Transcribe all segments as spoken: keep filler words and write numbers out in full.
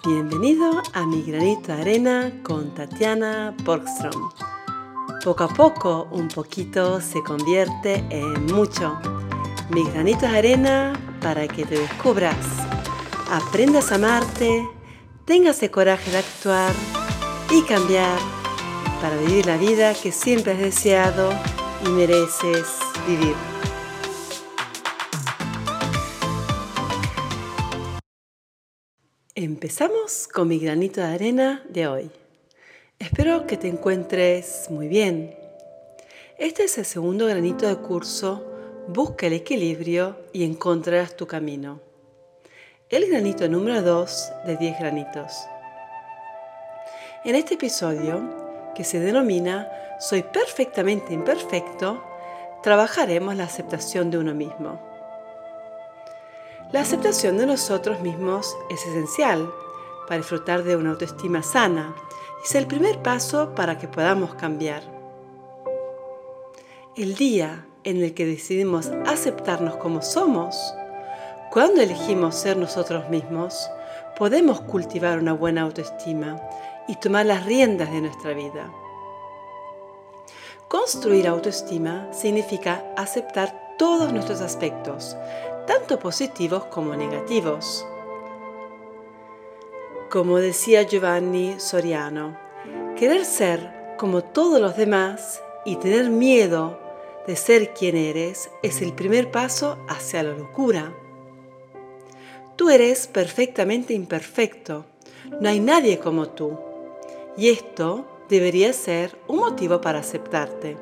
Bienvenido a Mi Granito de Arena con Tatiana Borgström. Poco a poco, un poquito se convierte en mucho. Mis granitos de arena para que te descubras, aprendas a amarte, tengas el coraje de actuar y cambiar para vivir la vida que siempre has deseado y mereces vivir. Empezamos con mi granito de arena de hoy. Espero que te encuentres muy bien. Este es el segundo granito del curso Busca el equilibrio y encontrarás tu camino. El granito número dos de diez granitos. En este episodio, que se denomina Soy perfectamente imperfecto, trabajaremos la aceptación de uno mismo. La aceptación de nosotros mismos es esencial para disfrutar de una autoestima sana y es el primer paso para que podamos cambiar. El día en el que decidimos aceptarnos como somos, cuando elegimos ser nosotros mismos, podemos cultivar una buena autoestima y tomar las riendas de nuestra vida. Construir autoestima significa aceptar todos nuestros aspectos, tanto positivos como negativos. Como decía Giovanni Soriano, querer ser como todos los demás y tener miedo de ser quien eres es el primer paso hacia la locura. Tú eres perfectamente imperfecto, no hay nadie como tú, y esto debería ser un motivo para aceptarte.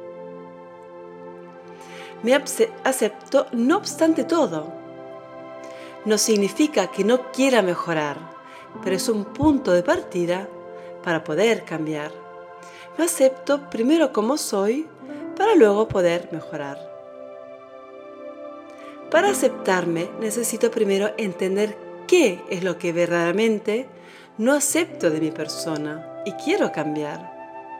Me acepto no obstante todo. No significa que no quiera mejorar, pero es un punto de partida para poder cambiar. Me acepto primero como soy para luego poder mejorar. Para aceptarme necesito primero entender qué es lo que verdaderamente no acepto de mi persona y quiero cambiar.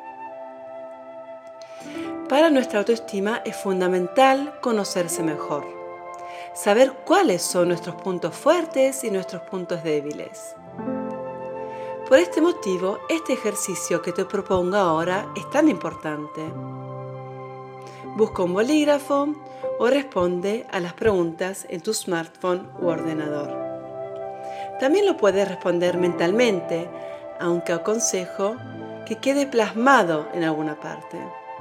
Para nuestra autoestima es fundamental conocerse mejor, saber cuáles son nuestros puntos fuertes y nuestros puntos débiles. Por este motivo, este ejercicio que te propongo ahora es tan importante. Busca un bolígrafo o responde a las preguntas en tu smartphone u ordenador. También lo puedes responder mentalmente, aunque aconsejo que quede plasmado en alguna parte.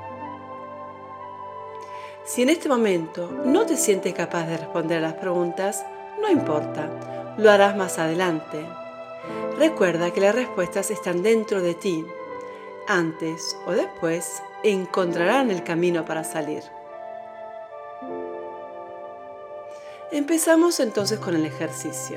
Si en este momento no te sientes capaz de responder a las preguntas, no importa, lo harás más adelante. Recuerda que las respuestas están dentro de ti. Antes o después encontrarán el camino para salir. Empezamos entonces con el ejercicio.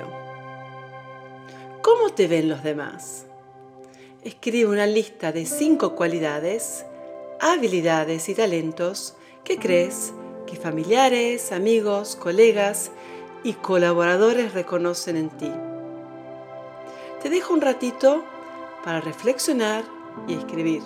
¿Cómo te ven los demás? Escribe una lista de cinco cualidades, habilidades y talentos que crees que familiares, amigos, colegas y colaboradores reconocen en ti. Te dejo un ratito para reflexionar y escribir.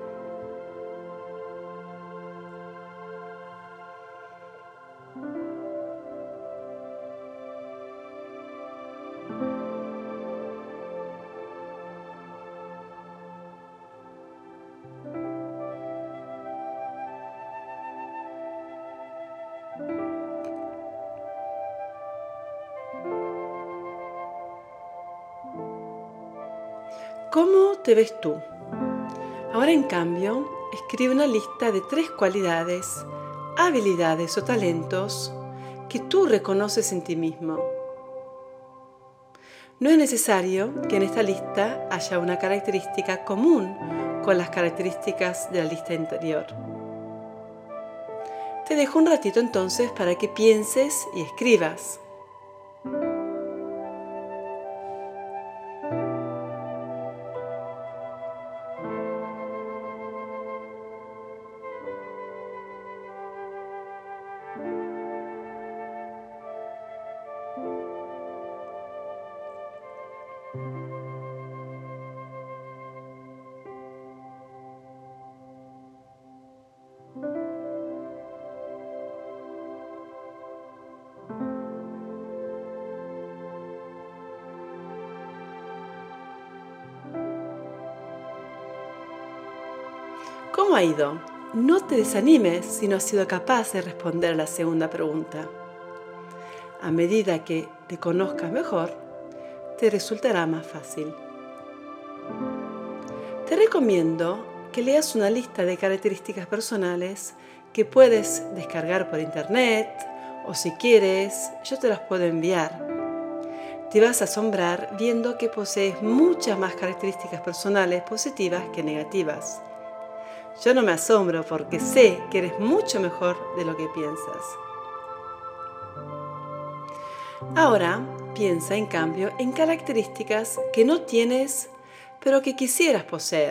¿Cómo te ves tú? Ahora, en cambio, escribe una lista de tres cualidades, habilidades o talentos que tú reconoces en ti mismo. No es necesario que en esta lista haya una característica común con las características de la lista anterior. Te dejo un ratito entonces para que pienses y escribas. ¿Cómo ha ido? No te desanimes si no has sido capaz de responder a la segunda pregunta. A medida que te conozcas mejor, te resultará más fácil. Te recomiendo que leas una lista de características personales que puedes descargar por internet o si quieres, yo te las puedo enviar. Te vas a asombrar viendo que posees muchas más características personales positivas que negativas. Yo no me asombro porque sé que eres mucho mejor de lo que piensas. Ahora, piensa en cambio en características que no tienes, pero que quisieras poseer.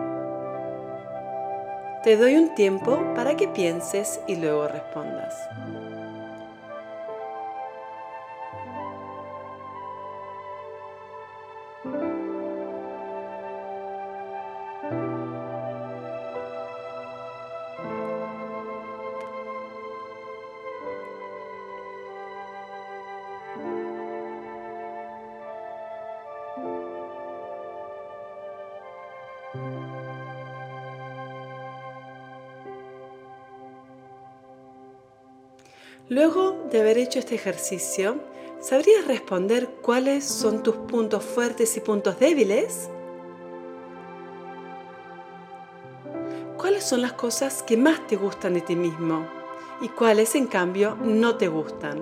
Te doy un tiempo para que pienses y luego respondas. Luego de haber hecho este ejercicio, ¿sabrías responder cuáles son tus puntos fuertes y puntos débiles? ¿Cuáles son las cosas que más te gustan de ti mismo y cuáles, en cambio, no te gustan?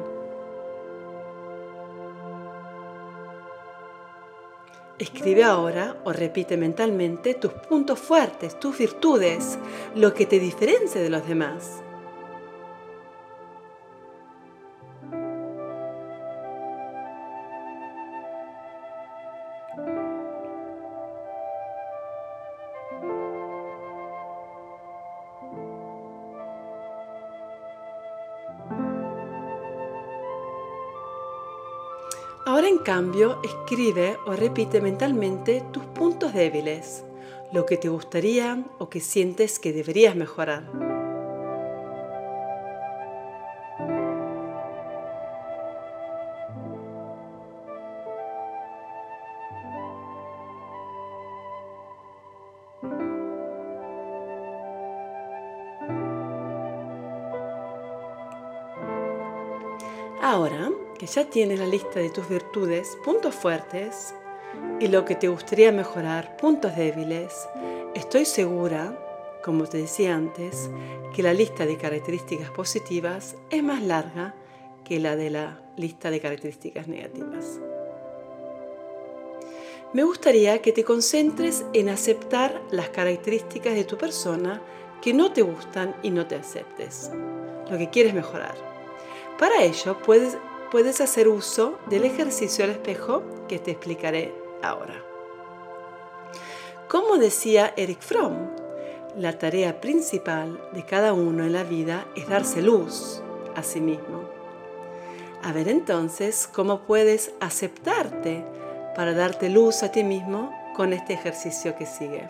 Escribe ahora o repite mentalmente tus puntos fuertes, tus virtudes, lo que te diferencia de los demás. Ahora, en cambio, escribe o repite mentalmente tus puntos débiles, lo que te gustaría o que sientes que deberías mejorar. Ahora que ya tienes la lista de tus virtudes, puntos fuertes, y lo que te gustaría mejorar, puntos débiles, estoy segura, como te decía antes, que la lista de características positivas es más larga que la de la lista de características negativas. Me gustaría que te concentres en aceptar las características de tu persona que no te gustan y no te aceptes, lo que quieres mejorar. Para ello puedes, puedes hacer uso del ejercicio al espejo que te explicaré ahora. Como decía Erich Fromm, la tarea principal de cada uno en la vida es darse luz a sí mismo. A ver entonces cómo puedes aceptarte para darte luz a ti mismo con este ejercicio que sigue.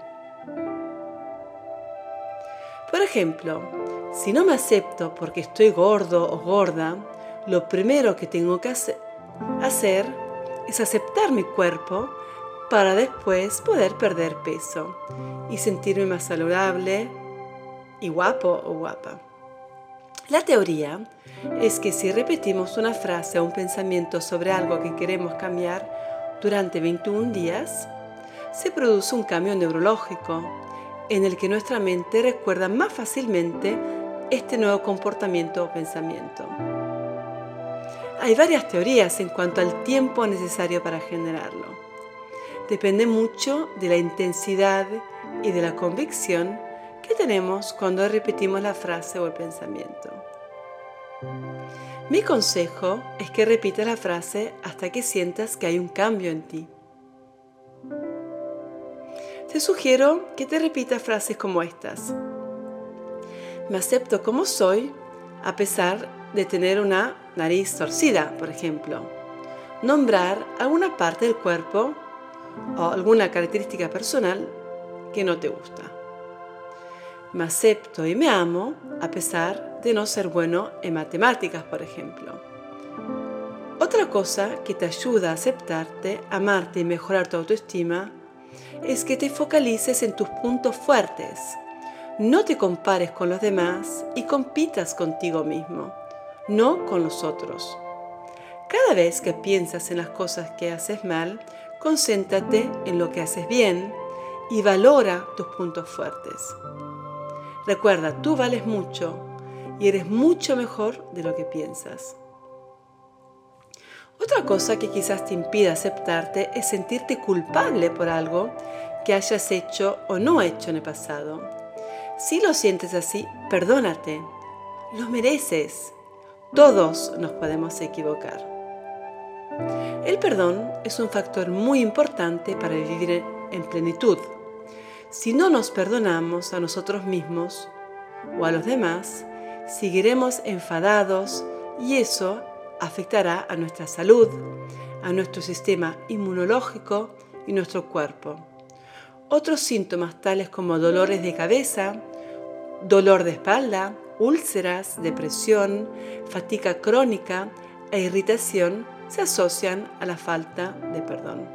Por ejemplo, si no me acepto porque estoy gordo o gorda, lo primero que tengo que hacer es aceptar mi cuerpo para después poder perder peso y sentirme más saludable y guapo o guapa. La teoría es que si repetimos una frase o un pensamiento sobre algo que queremos cambiar durante veintiún días, se produce un cambio neurológico en el que nuestra mente recuerda más fácilmente este nuevo comportamiento o pensamiento. Hay varias teorías en cuanto al tiempo necesario para generarlo. Depende mucho de la intensidad y de la convicción que tenemos cuando repetimos la frase o el pensamiento. Mi consejo es que repitas la frase hasta que sientas que hay un cambio en ti. Te sugiero que te repitas frases como estas. Me acepto como soy a pesar de tener una nariz torcida, por ejemplo. Nombrar alguna parte del cuerpo o alguna característica personal que no te gusta. Me acepto y me amo a pesar de no ser bueno en matemáticas, por ejemplo. Otra cosa que te ayuda a aceptarte, amarte y mejorar tu autoestima es que te focalices en tus puntos fuertes, No te compares con los demás y compitas contigo mismo, no con los otros. Cada vez que piensas en las cosas que haces mal, concéntrate en lo que haces bien y valora tus puntos fuertes. Recuerda, tú vales mucho y eres mucho mejor de lo que piensas. Otra cosa que quizás te impida aceptarte es sentirte culpable por algo que hayas hecho o no hecho en el pasado. Si lo sientes así, perdónate. Lo mereces. Todos nos podemos equivocar. El perdón es un factor muy importante para vivir en plenitud. Si no nos perdonamos a nosotros mismos o a los demás, seguiremos enfadados y eso afectará a nuestra salud, a nuestro sistema inmunológico y nuestro cuerpo. Otros síntomas tales como dolores de cabeza, dolor de espalda, úlceras, depresión, fatiga crónica e irritación se asocian a la falta de perdón.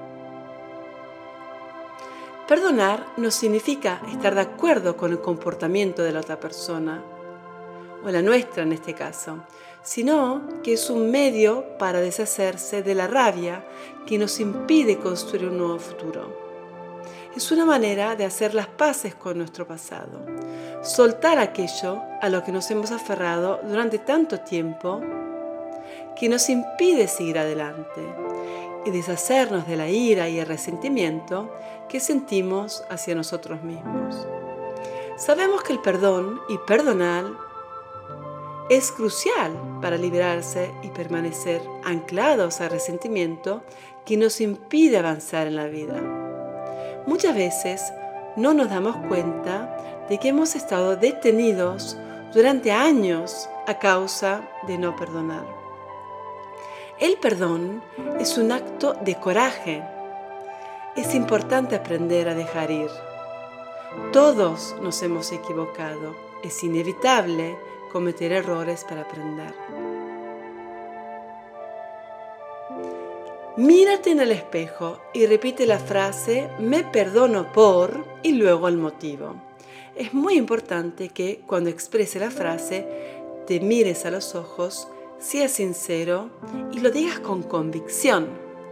Perdonar no significa estar de acuerdo con el comportamiento de la otra persona, o la nuestra en este caso, sino que es un medio para deshacerse de la rabia que nos impide construir un nuevo futuro. Es una manera de hacer las paces con nuestro pasado, soltar aquello a lo que nos hemos aferrado durante tanto tiempo que nos impide seguir adelante y deshacernos de la ira y el resentimiento que sentimos hacia nosotros mismos. Sabemos que el perdón y perdonar es crucial para liberarse y permanecer anclados al resentimiento que nos impide avanzar en la vida. Muchas veces no nos damos cuenta de que hemos estado detenidos durante años a causa de no perdonar. El perdón es un acto de coraje. Es importante aprender a dejar ir. Todos nos hemos equivocado. Es inevitable cometer errores para aprender. Mírate en el espejo y repite la frase "me perdono por" y luego el motivo. Es muy importante que cuando exprese la frase te mires a los ojos, seas sincero y lo digas con convicción.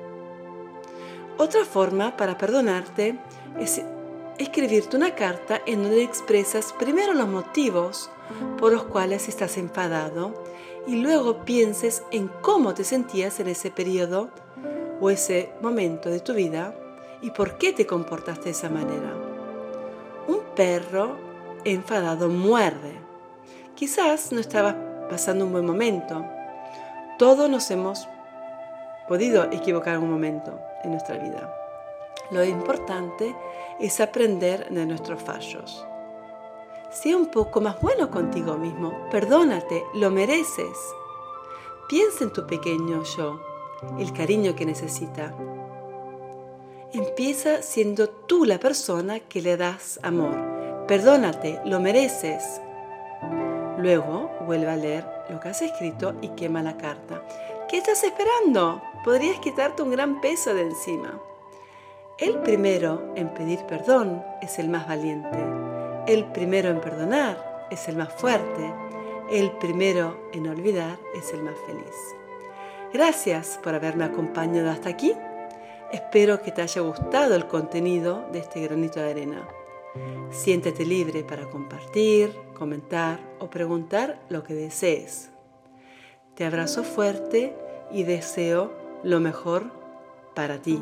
Otra forma para perdonarte es escribirte una carta en donde expresas primero los motivos por los cuales estás enfadado y luego pienses en cómo te sentías en ese periodo o ese momento de tu vida y por qué te comportaste de esa manera. Un perro enfadado muerde. Quizás no estabas pasando un buen momento. Todos nos hemos podido equivocar en un momento en nuestra vida. Lo importante es aprender de nuestros fallos. Sea un poco más bueno contigo mismo. Perdónate, lo mereces. Piensa en tu pequeño yo, el cariño que necesita. Empieza siendo tú la persona que le das amor. Perdónate, lo mereces. Luego vuelve a leer lo que has escrito y quema la carta. ¿Qué estás esperando? Podrías quitarte un gran peso de encima. El primero en pedir perdón es el más valiente. El primero en perdonar es el más fuerte. El primero en olvidar es el más feliz. Gracias por haberme acompañado hasta aquí. Espero que te haya gustado el contenido de este granito de arena. Siéntete libre para compartir, comentar o preguntar lo que desees. Te abrazo fuerte y deseo lo mejor para ti.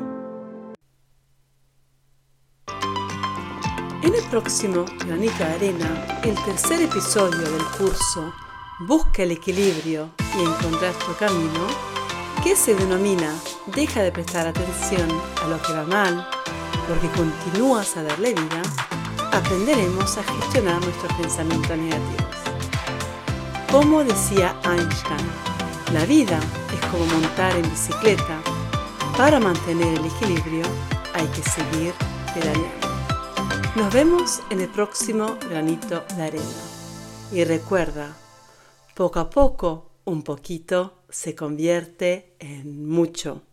En el próximo Granito de Arena, el tercer episodio del curso Busca el equilibrio y encontrar tu camino, que se denomina Deja de prestar atención a lo que va mal, porque continúas a darle vida, aprenderemos a gestionar nuestros pensamientos negativos. Como decía Einstein, la vida es como montar en bicicleta. Para mantener el equilibrio hay que seguir pedaleando. Nos vemos en el próximo Granito de Arena. Y recuerda, poco a poco, un poquito se convierte en mucho.